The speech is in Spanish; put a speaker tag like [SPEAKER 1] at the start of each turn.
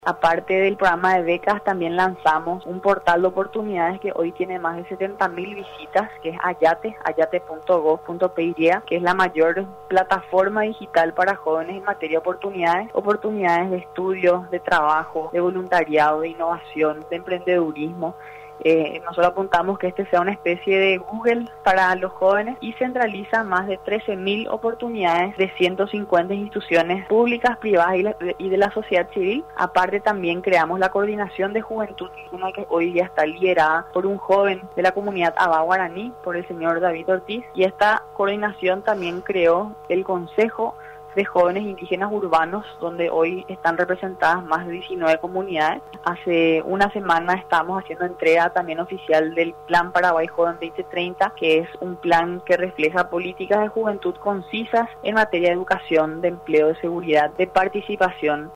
[SPEAKER 1] Aparte del programa de becas, también lanzamos un portal de oportunidades que hoy tiene más de 70.000 visitas, que es ayate.gov.py, que es la mayor plataforma digital para jóvenes en materia de oportunidades de estudio, de trabajo, de voluntariado, de innovación, de emprendedurismo. Nosotros apuntamos que este sea una especie de Google para los jóvenes y centraliza más de 13.000 oportunidades de 150 instituciones públicas, privadas y de la sociedad civil. Aparte, también creamos la Coordinación de Juventud, una que hoy día está liderada por un joven de la comunidad Aba Guaraní, por el señor David Ortiz, y esta coordinación también creó el Consejo de Jóvenes Indígenas Urbanos, donde hoy están representadas más de 19 comunidades. Hace una semana estamos haciendo entrega también oficial del Plan Paraguay Joven 2030, que es un plan que refleja políticas de juventud concisas en materia de educación, de empleo, de seguridad, de participación